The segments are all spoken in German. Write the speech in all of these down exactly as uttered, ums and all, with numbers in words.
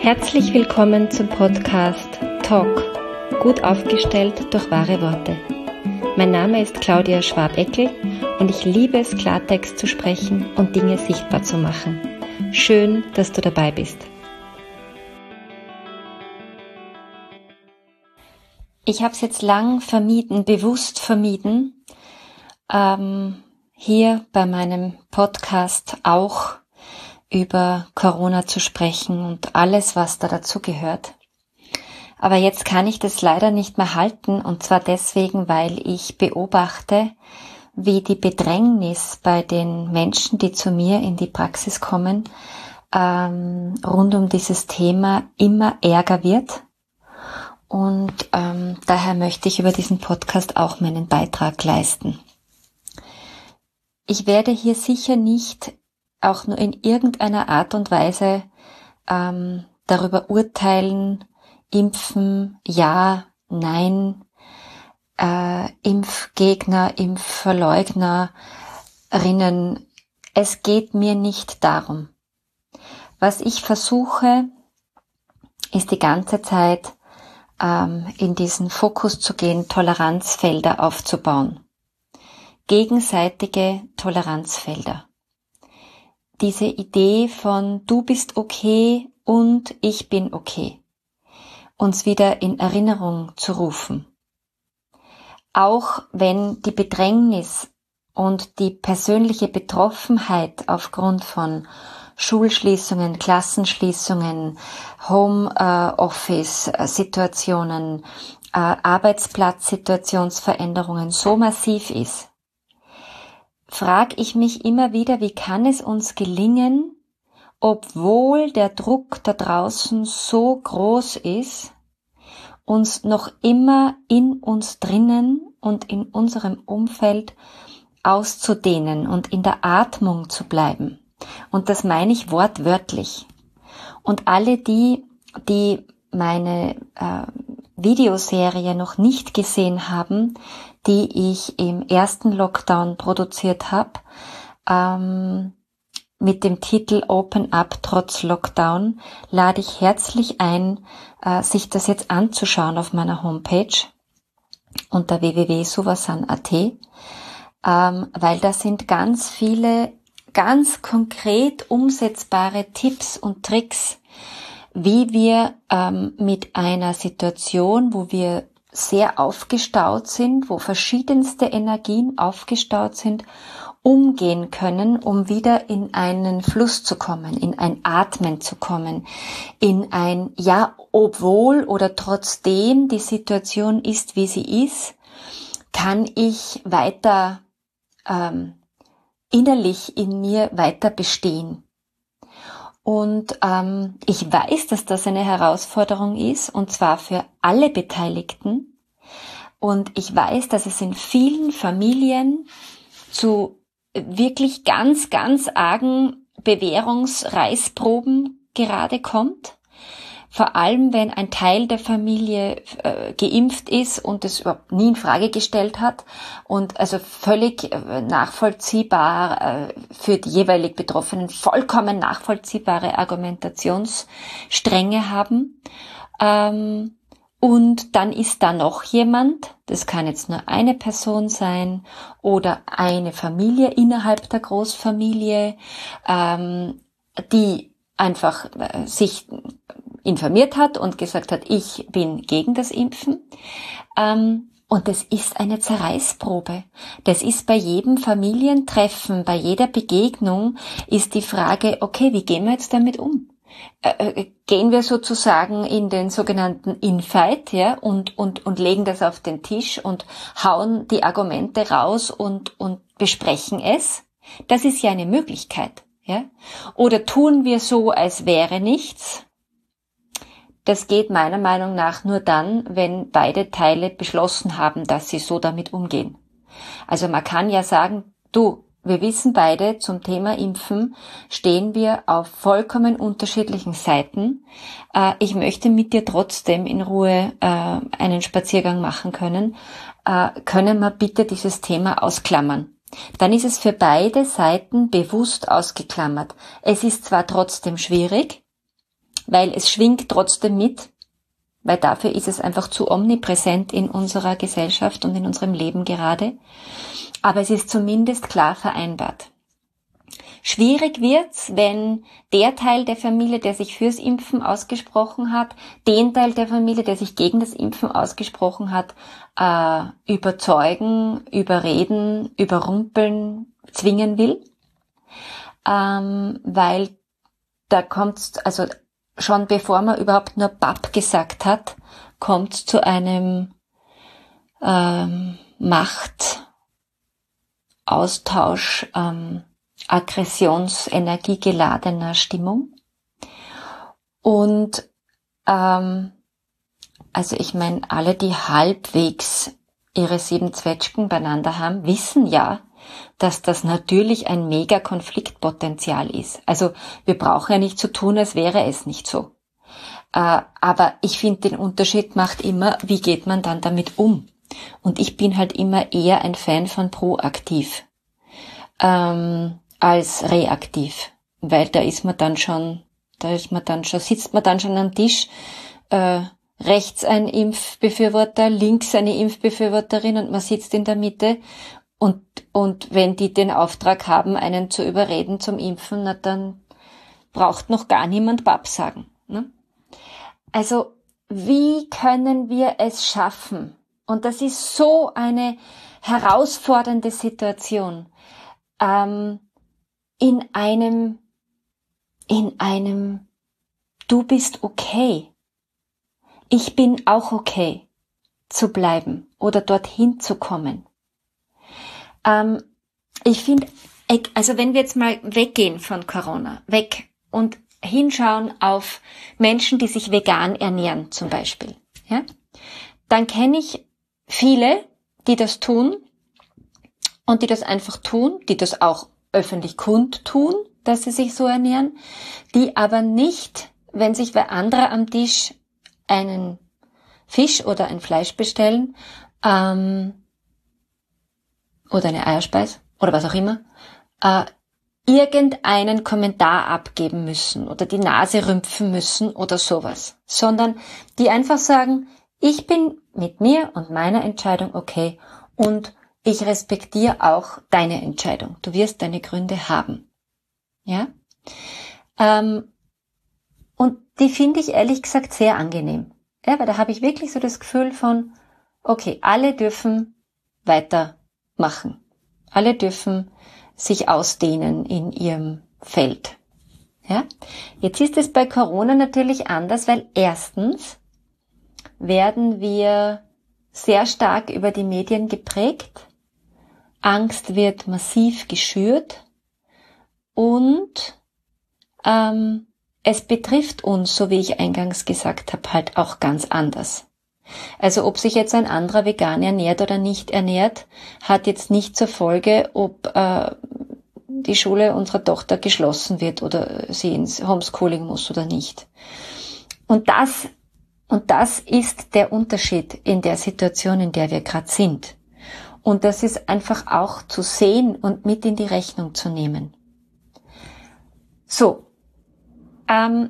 Herzlich willkommen zum Podcast Talk, gut aufgestellt durch wahre Worte. Mein Name ist Claudia Schwab-Eckel und ich liebe es, Klartext zu sprechen und Dinge sichtbar zu machen. Schön, dass du dabei bist. Ich habe es jetzt lang vermieden, bewusst vermieden, ähm, hier bei meinem Podcast auch über Corona zu sprechen und alles, was da dazu gehört. Aber jetzt kann ich das leider nicht mehr halten, und zwar deswegen, weil ich beobachte, wie die Bedrängnis bei den Menschen, die zu mir in die Praxis kommen, ähm, rund um dieses Thema immer ärger wird. Und ähm, daher möchte ich über diesen Podcast auch meinen Beitrag leisten. Ich werde hier sicher nicht auch nur in irgendeiner Art und Weise ähm, darüber urteilen, Impfen, ja, nein, äh, Impfgegner, Impfverleugnerinnen. Es geht mir nicht darum. Was ich versuche, ist die ganze Zeit ähm, in diesen Fokus zu gehen, Toleranzfelder aufzubauen. Gegenseitige Toleranzfelder. Diese Idee von du bist okay und ich bin okay, uns wieder in Erinnerung zu rufen. Auch wenn die Bedrängnis und die persönliche Betroffenheit aufgrund von Schulschließungen, Klassenschließungen, Homeoffice-Situationen, Arbeitsplatzsituationsveränderungen so massiv ist, frage ich mich immer wieder, wie kann es uns gelingen, obwohl der Druck da draußen so groß ist, uns noch immer in uns drinnen und in unserem Umfeld auszudehnen und in der Atmung zu bleiben. Und das meine ich wortwörtlich. Und alle die, die meine äh, Videoserie noch nicht gesehen haben, die ich im ersten Lockdown produziert habe, ähm, mit dem Titel Open Up trotz Lockdown, lade ich herzlich ein, äh, sich das jetzt anzuschauen auf meiner Homepage unter w w w punkt suvasan punkt a t, ähm, weil da sind ganz viele ganz konkret umsetzbare Tipps und Tricks, wie wir ähm, mit einer Situation, wo wir sehr aufgestaut sind, wo verschiedenste Energien aufgestaut sind, umgehen können, um wieder in einen Fluss zu kommen, in ein Atmen zu kommen, in ein ja, obwohl oder trotzdem die Situation ist, wie sie ist, kann ich weiter ähm, innerlich in mir weiter bestehen. Und ähm, ich weiß, dass das eine Herausforderung ist, und zwar für alle Beteiligten. Und ich weiß, dass es in vielen Familien zu wirklich ganz, ganz argen Bewährungsreißproben gerade kommt. Vor allem, wenn ein Teil der Familie äh, geimpft ist und es überhaupt nie in Frage gestellt hat und also völlig äh, nachvollziehbar äh, für die jeweilig Betroffenen vollkommen nachvollziehbare Argumentationsstränge haben. Ähm, und dann ist da noch jemand, das kann jetzt nur eine Person sein oder eine Familie innerhalb der Großfamilie, ähm, die einfach äh, sich informiert hat und gesagt hat, ich bin gegen das Impfen. Ähm, und das ist eine Zerreißprobe. Das ist bei jedem Familientreffen, bei jeder Begegnung ist die Frage, okay, wie gehen wir jetzt damit um? Äh, gehen wir sozusagen in den sogenannten Infight, ja, und, und, und legen das auf den Tisch und hauen die Argumente raus und, und besprechen es? Das ist ja eine Möglichkeit, ja. Oder tun wir so, als wäre nichts? Das geht meiner Meinung nach nur dann, wenn beide Teile beschlossen haben, dass sie so damit umgehen. Also man kann ja sagen, du, wir wissen beide, zum Thema Impfen stehen wir auf vollkommen unterschiedlichen Seiten. Äh, ich möchte mit dir trotzdem in Ruhe äh, einen Spaziergang machen können. Äh, können wir bitte dieses Thema ausklammern? Dann ist es für beide Seiten bewusst ausgeklammert. Es ist zwar trotzdem schwierig, weil es schwingt trotzdem mit, weil dafür ist es einfach zu omnipräsent in unserer Gesellschaft und in unserem Leben gerade. Aber es ist zumindest klar vereinbart. Schwierig wird's, wenn der Teil der Familie, der sich fürs Impfen ausgesprochen hat, den Teil der Familie, der sich gegen das Impfen ausgesprochen hat, äh, überzeugen, überreden, überrumpeln, zwingen will. Ähm, weil da kommt's, also schon bevor man überhaupt nur Papp gesagt hat, kommt's zu einem ähm, Machtaustausch, ähm, aggressionsenergiegeladener Stimmung. Und ähm, also ich meine, alle, die halbwegs ihre sieben Zwetschgen beieinander haben, wissen ja, dass das natürlich ein mega Konfliktpotenzial ist. Also wir brauchen ja nicht so tun, als wäre es nicht so. Äh, aber ich finde, den Unterschied macht immer, wie geht man dann damit um? Und ich bin halt immer eher ein Fan von proaktiv. Ähm, als reaktiv, weil da ist man dann schon, da ist man dann schon, sitzt man dann schon am Tisch, äh, rechts ein Impfbefürworter, links eine Impfbefürworterin und man sitzt in der Mitte und und wenn die den Auftrag haben, einen zu überreden zum Impfen, na dann braucht noch gar niemand Papp sagen. Ne? Also wie können wir es schaffen? Und das ist so eine herausfordernde Situation. Ähm, in einem, in einem, du bist okay, ich bin auch okay, zu bleiben oder dorthin zu kommen. Ähm, ich finde, also wenn wir jetzt mal weggehen von Corona, weg und hinschauen auf Menschen, die sich vegan ernähren zum Beispiel, ja, dann kenne ich viele, die das tun und die das einfach tun, die das auch öffentlich kundtun, dass sie sich so ernähren, die aber nicht, wenn sich wer anderer am Tisch einen Fisch oder ein Fleisch bestellen, ähm, oder eine Eierspeis oder was auch immer, äh, irgendeinen Kommentar abgeben müssen oder die Nase rümpfen müssen oder sowas, sondern die einfach sagen, ich bin mit mir und meiner Entscheidung okay und ich respektiere auch deine Entscheidung. Du wirst deine Gründe haben. Ja? Ähm, und die finde ich ehrlich gesagt sehr angenehm. Ja, weil da habe ich wirklich so das Gefühl von, okay, alle dürfen weitermachen. Alle dürfen sich ausdehnen in ihrem Feld. Ja? Jetzt ist es bei Corona natürlich anders, weil erstens werden wir sehr stark über die Medien geprägt. Angst wird massiv geschürt und ähm, es betrifft uns, so wie ich eingangs gesagt habe, halt auch ganz anders. Also ob sich jetzt ein anderer vegan ernährt oder nicht ernährt, hat jetzt nicht zur Folge, ob äh, die Schule unserer Tochter geschlossen wird oder sie ins Homeschooling muss oder nicht. Und das, und das ist der Unterschied in der Situation, in der wir gerade sind. Und das ist einfach auch zu sehen und mit in die Rechnung zu nehmen. So, ähm,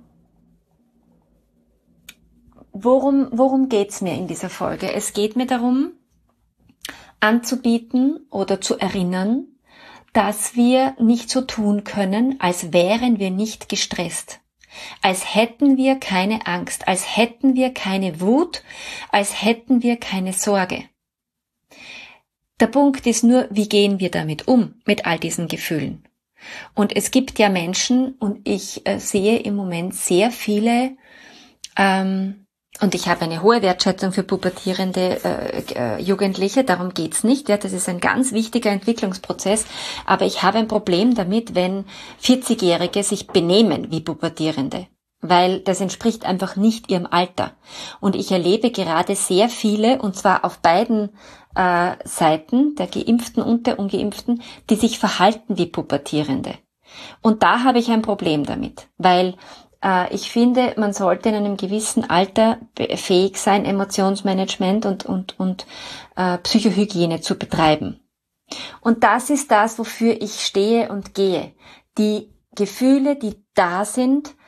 worum, worum geht's mir in dieser Folge? Es geht mir darum, anzubieten oder zu erinnern, dass wir nicht so tun können, als wären wir nicht gestresst, als hätten wir keine Angst, als hätten wir keine Wut, als hätten wir keine Sorge. Der Punkt ist nur, wie gehen wir damit um, mit all diesen Gefühlen? Und es gibt ja Menschen, und ich äh, sehe im Moment sehr viele, ähm, und ich habe eine hohe Wertschätzung für pubertierende äh, äh, Jugendliche, darum geht's nicht, ja, das ist ein ganz wichtiger Entwicklungsprozess, aber ich habe ein Problem damit, wenn vierzigjährige sich benehmen wie Pubertierende, weil das entspricht einfach nicht ihrem Alter. Und ich erlebe gerade sehr viele, und zwar auf beiden äh, Seiten, der Geimpften und der Ungeimpften, die sich verhalten wie Pubertierende. Und da habe ich ein Problem damit, weil äh, ich finde, man sollte in einem gewissen Alter fähig sein, Emotionsmanagement und, und, und äh, Psychohygiene zu betreiben. Und das ist das, wofür ich stehe und gehe. Die Gefühle, die da sind,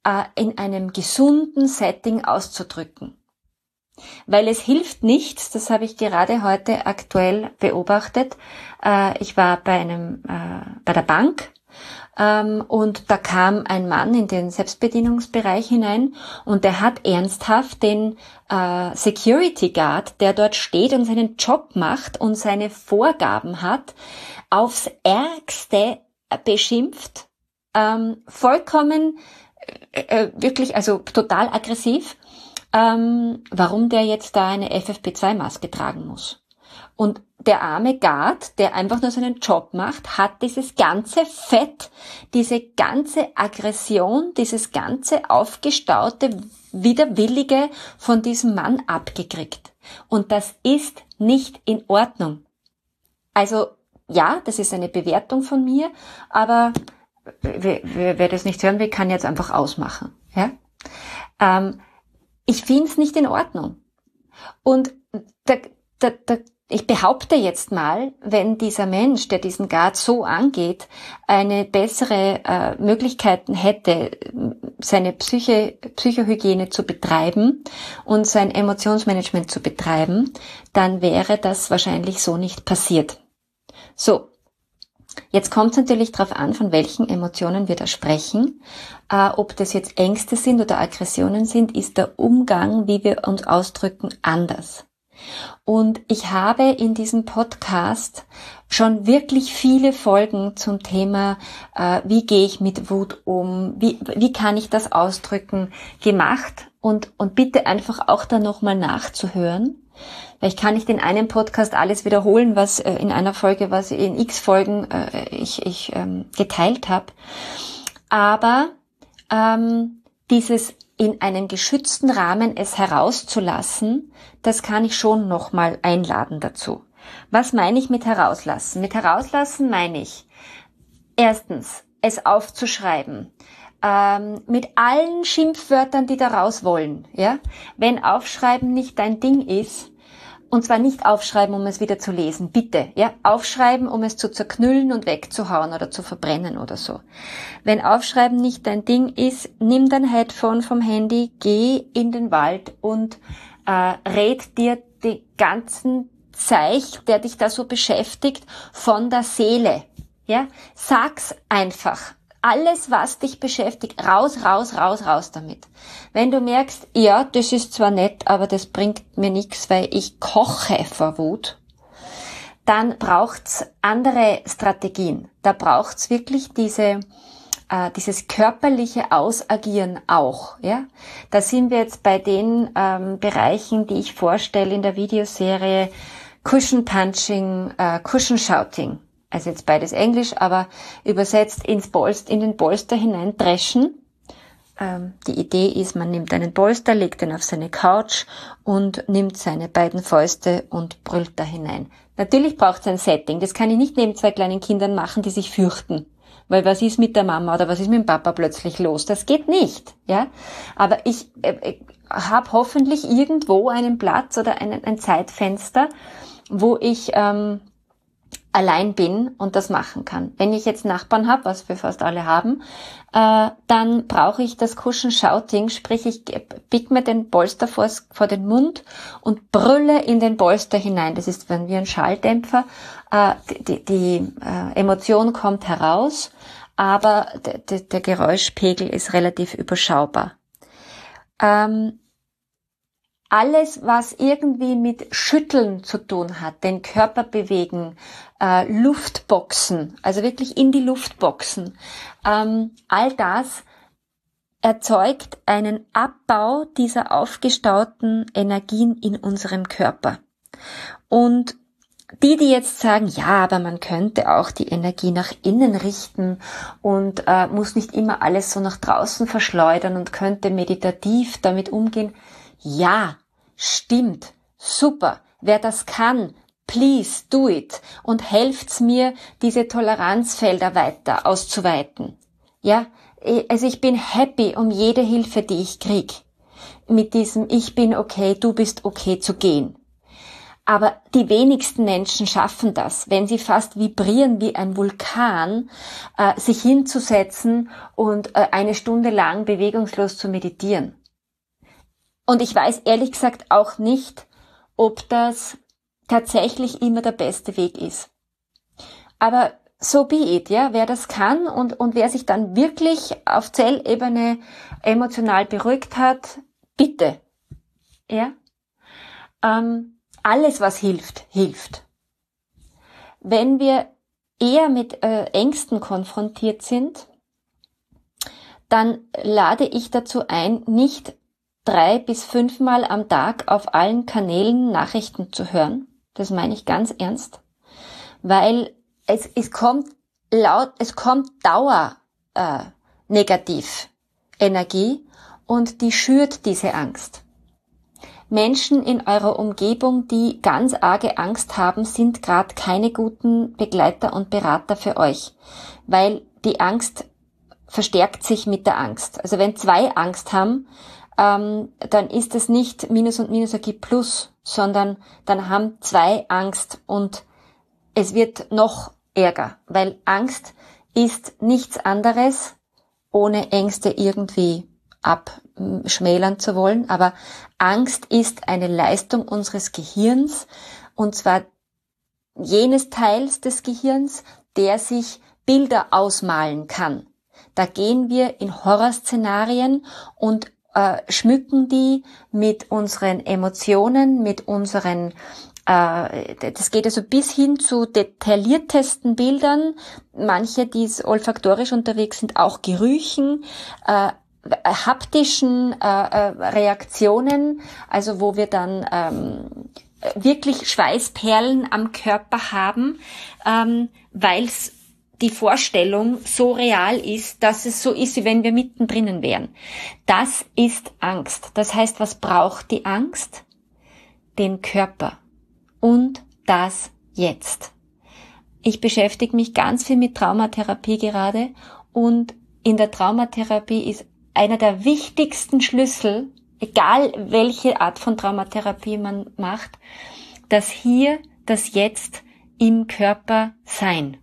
äh, in einem gesunden Setting auszudrücken. Weil es hilft nichts, das habe ich gerade heute aktuell beobachtet. Äh, ich war bei einem, äh, bei der Bank, ähm, und da kam ein Mann in den Selbstbedienungsbereich hinein und der hat ernsthaft den äh, Security Guard, der dort steht und seinen Job macht und seine Vorgaben hat, aufs Ärgste beschimpft, ähm, vollkommen, äh, wirklich, also total aggressiv. Ähm, warum der jetzt da eine F F P zwei Maske tragen muss. Und der arme Guard, der einfach nur seinen Job macht, hat dieses ganze Fett, diese ganze Aggression, dieses ganze aufgestaute, widerwillige von diesem Mann abgekriegt. Und das ist nicht in Ordnung. Also ja, das ist eine Bewertung von mir, aber wer, wer, wer das nicht hören will, kann jetzt einfach ausmachen. Ja. Ähm, Ich finde es nicht in Ordnung. Und da, da, da, ich behaupte jetzt mal, wenn dieser Mensch, der diesen Guard so angeht, eine bessere äh, Möglichkeiten hätte, seine Psyche, Psychohygiene zu betreiben und sein Emotionsmanagement zu betreiben, dann wäre das wahrscheinlich so nicht passiert. So. Jetzt kommt es natürlich darauf an, von welchen Emotionen wir da sprechen. Äh, ob das jetzt Ängste sind oder Aggressionen sind, ist der Umgang, wie wir uns ausdrücken, anders. Und ich habe in diesem Podcast schon wirklich viele Folgen zum Thema, äh, wie gehe ich mit Wut um, wie, wie kann ich das ausdrücken, gemacht. Und, und bitte einfach auch da nochmal nachzuhören. Weil ich kann nicht in einem Podcast alles wiederholen, was äh, in einer Folge, was in x Folgen äh, ich, ich ähm, geteilt habe. Aber ähm, dieses in einem geschützten Rahmen es herauszulassen, das kann ich schon nochmal einladen dazu. Was meine ich mit herauslassen? Mit herauslassen meine ich, erstens, es aufzuschreiben. Ähm, mit allen Schimpfwörtern, die da raus wollen. Ja? Wenn Aufschreiben nicht dein Ding ist, und zwar nicht aufschreiben, um es wieder zu lesen, bitte. Ja, aufschreiben, um es zu zerknüllen und wegzuhauen oder zu verbrennen oder so. Wenn Aufschreiben nicht dein Ding ist, nimm dein Headphone vom Handy, geh in den Wald und äh, red dir den ganzen Zeich, der dich da so beschäftigt, von der Seele. Ja, sag's einfach. Alles, was dich beschäftigt, raus, raus, raus, raus damit. Wenn du merkst, ja, das ist zwar nett, aber das bringt mir nichts, weil ich koche vor Wut, dann braucht's andere Strategien. Da braucht's wirklich diese, äh, dieses körperliche Ausagieren auch. Ja, da sind wir jetzt bei den ähm, Bereichen, die ich vorstelle in der Videoserie Cushion Punching, äh, Cushion Shouting. Also jetzt beides Englisch, aber übersetzt ins Polster, in den Polster hinein dreschen. Ähm, die Idee ist, man nimmt einen Polster, legt ihn auf seine Couch und nimmt seine beiden Fäuste und brüllt da hinein. Natürlich braucht es ein Setting. Das kann ich nicht neben zwei kleinen Kindern machen, die sich fürchten. Weil was ist mit der Mama oder was ist mit dem Papa plötzlich los? Das geht nicht, ja. Aber ich äh, habe hoffentlich irgendwo einen Platz oder einen, ein Zeitfenster, wo ich ähm, allein bin und das machen kann. Wenn ich jetzt Nachbarn habe, was wir fast alle haben, äh, dann brauche ich das Cushion Shouting, sprich ich pick mir den Polster vor, vor den Mund und brülle in den Polster hinein. Das ist wie ein Schalldämpfer. Äh, die die äh, Emotion kommt heraus, aber der, der Geräuschpegel ist relativ überschaubar. Ähm, Alles, was irgendwie mit Schütteln zu tun hat, den Körper bewegen, äh, Luftboxen, also wirklich in die Luft boxen, ähm, all das erzeugt einen Abbau dieser aufgestauten Energien in unserem Körper. Und die, die jetzt sagen, ja, aber man könnte auch die Energie nach innen richten und äh, muss nicht immer alles so nach draußen verschleudern und könnte meditativ damit umgehen, ja, stimmt, super. Wer das kann, please do it und helft's mir, diese Toleranzfelder weiter auszuweiten. Ja, also ich bin happy um jede Hilfe, die ich krieg. Mit diesem Ich bin okay, du bist okay zu gehen. Aber die wenigsten Menschen schaffen das, wenn sie fast vibrieren wie ein Vulkan, äh, sich hinzusetzen und äh, eine Stunde lang bewegungslos zu meditieren. Und ich weiß ehrlich gesagt auch nicht, ob das tatsächlich immer der beste Weg ist. Aber so be it, ja. Wer das kann und, und wer sich dann wirklich auf Zellebene emotional beruhigt hat, bitte. Ja. Ähm, alles, was hilft, hilft. Wenn wir eher mit äh, Ängsten konfrontiert sind, dann lade ich dazu ein, nicht drei bis fünfmal am Tag auf allen Kanälen Nachrichten zu hören. Das meine ich ganz ernst, weil es, es kommt laut, es kommt Dauer äh, negativ Energie und die schürt diese Angst. Menschen in eurer Umgebung, die ganz arge Angst haben, sind gerade keine guten Begleiter und Berater für euch, weil die Angst verstärkt sich mit der Angst. Also wenn zwei Angst haben, ähm, dann ist es nicht Minus und Minus ergibt Plus, sondern dann haben zwei Angst und es wird noch ärger, weil Angst ist nichts anderes, ohne Ängste irgendwie abschmälern zu wollen, aber Angst ist eine Leistung unseres Gehirns, und zwar jenes Teils des Gehirns, der sich Bilder ausmalen kann. Da gehen wir in Horrorszenarien und äh, schmücken die mit unseren Emotionen, mit unseren äh, das geht also bis hin zu detailliertesten Bildern, manche, die olfaktorisch unterwegs sind, auch Gerüchen, äh, haptischen äh, Reaktionen, also wo wir dann ähm, wirklich Schweißperlen am Körper haben, ähm, weil es die Vorstellung so real ist, dass es so ist, wie wenn wir mittendrin wären. Das ist Angst. Das heißt, was braucht die Angst? Den Körper und das Jetzt. Ich beschäftige mich ganz viel mit Traumatherapie gerade, und in der Traumatherapie ist einer der wichtigsten Schlüssel, egal welche Art von Traumatherapie man macht, das Hier, das Jetzt im Körper sein.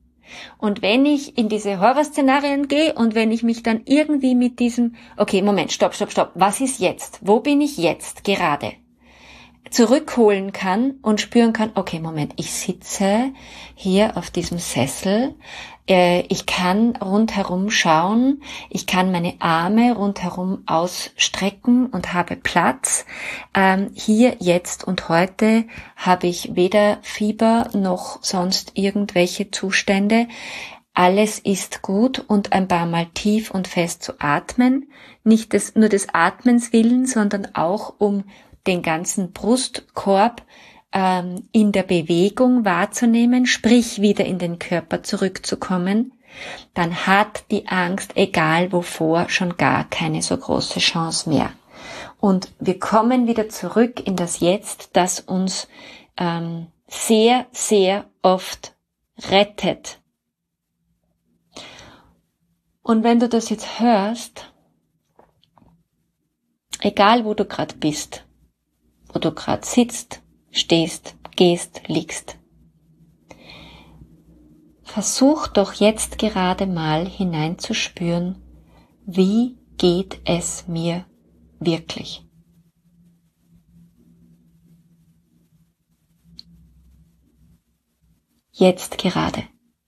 Und wenn ich in diese Horrorszenarien gehe und wenn ich mich dann irgendwie mit diesem, okay, Moment, stopp, stopp, stopp, was ist jetzt? Wo bin ich jetzt gerade? Zurückholen kann und spüren kann, okay, Moment, ich sitze hier auf diesem Sessel, äh, ich kann rundherum schauen, ich kann meine Arme rundherum ausstrecken und habe Platz. Ähm, hier, jetzt und heute habe ich weder Fieber noch sonst irgendwelche Zustände. Alles ist gut, und ein paar Mal tief und fest zu atmen, nicht des, nur des Atmens willen, sondern auch um den ganzen Brustkorb ähm, in der Bewegung wahrzunehmen, sprich wieder in den Körper zurückzukommen, dann hat die Angst, egal wovor, schon gar keine so große Chance mehr. Und wir kommen wieder zurück in das Jetzt, das uns ähm, sehr, sehr oft rettet. Und wenn du das jetzt hörst, egal wo du gerade bist, wo du gerade sitzt, stehst, gehst, liegst. Versuch doch jetzt gerade mal hineinzuspüren, wie geht es mir wirklich? Jetzt gerade.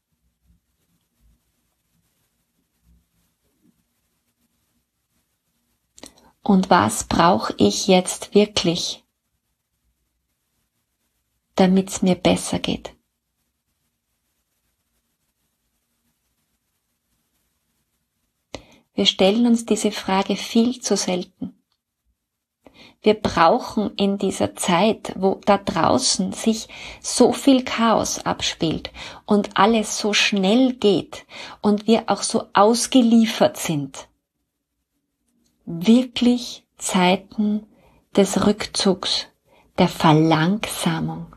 Und was brauche ich jetzt wirklich, damit es mir besser geht? Wir stellen uns diese Frage viel zu selten. Wir brauchen in dieser Zeit, wo da draußen sich so viel Chaos abspielt und alles so schnell geht und wir auch so ausgeliefert sind, wirklich Zeiten des Rückzugs, der Verlangsamung.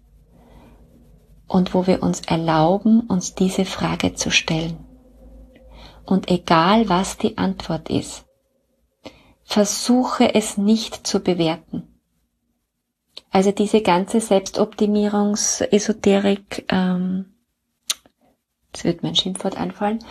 Und wo wir uns erlauben, uns diese Frage zu stellen. Und egal, was die Antwort ist, versuche es nicht zu bewerten. Also diese ganze Selbstoptimierungs-Esoterik, ähm, jetzt wird mir ein Schimpfwort einfallen,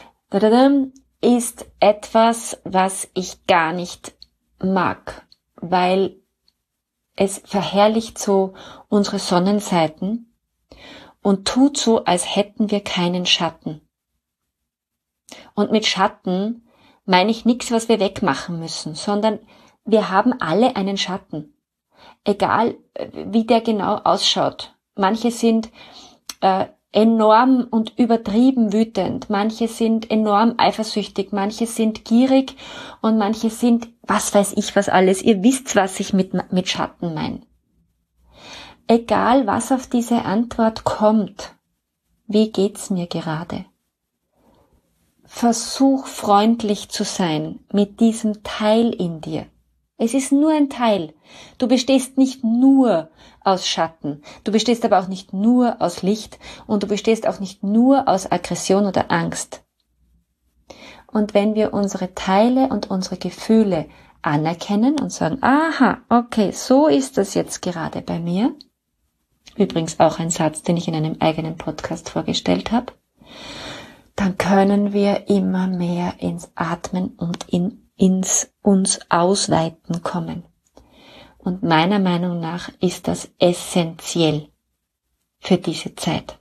ist etwas, was ich gar nicht mag, weil es verherrlicht so unsere Sonnenseiten und tut so, als hätten wir keinen Schatten. Und mit Schatten meine ich nichts, was wir wegmachen müssen, sondern wir haben alle einen Schatten. Egal, wie der genau ausschaut. Manche sind äh, enorm und übertrieben wütend, manche sind enorm eifersüchtig, manche sind gierig und manche sind, was weiß ich was alles. Ihr wisst, was ich mit, mit Schatten meine. Egal, was auf diese Antwort kommt, wie geht's mir gerade? Versuch freundlich zu sein mit diesem Teil in dir. Es ist nur ein Teil. Du bestehst nicht nur aus Schatten. Du bestehst aber auch nicht nur aus Licht und du bestehst auch nicht nur aus Aggression oder Angst. Und wenn wir unsere Teile und unsere Gefühle anerkennen und sagen, aha, okay, so ist das jetzt gerade bei mir. Übrigens auch ein Satz, den ich in einem eigenen Podcast vorgestellt habe. Dann können wir immer mehr ins Atmen und in ins uns Ausweiten kommen. Und meiner Meinung nach ist das essentiell für diese Zeit.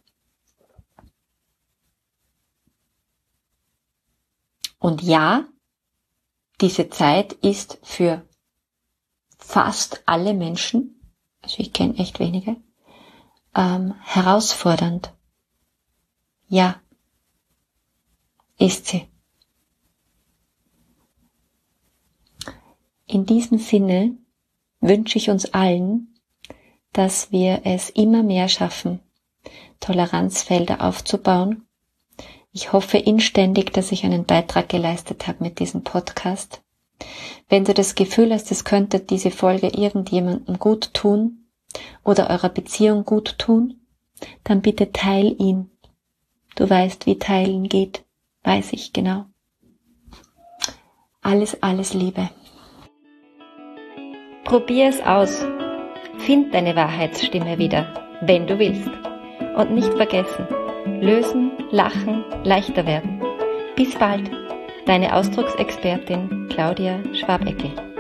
Und ja, diese Zeit ist für fast alle Menschen, also ich kenne echt wenige, ähm, herausfordernd. Ja, ist sie. In diesem Sinne wünsche ich uns allen, dass wir es immer mehr schaffen, Toleranzfelder aufzubauen. Ich hoffe inständig, dass ich einen Beitrag geleistet habe mit diesem Podcast. Wenn du das Gefühl hast, es könnte diese Folge irgendjemandem gut tun oder eurer Beziehung gut tun, dann bitte teil ihn. Du weißt, wie teilen geht, weiß ich genau. Alles, alles Liebe. Probier es aus. Find deine Wahrheitsstimme wieder, wenn du willst. Und nicht vergessen, lösen, lachen, leichter werden. Bis bald, deine Ausdrucksexpertin Claudia Schwabecke.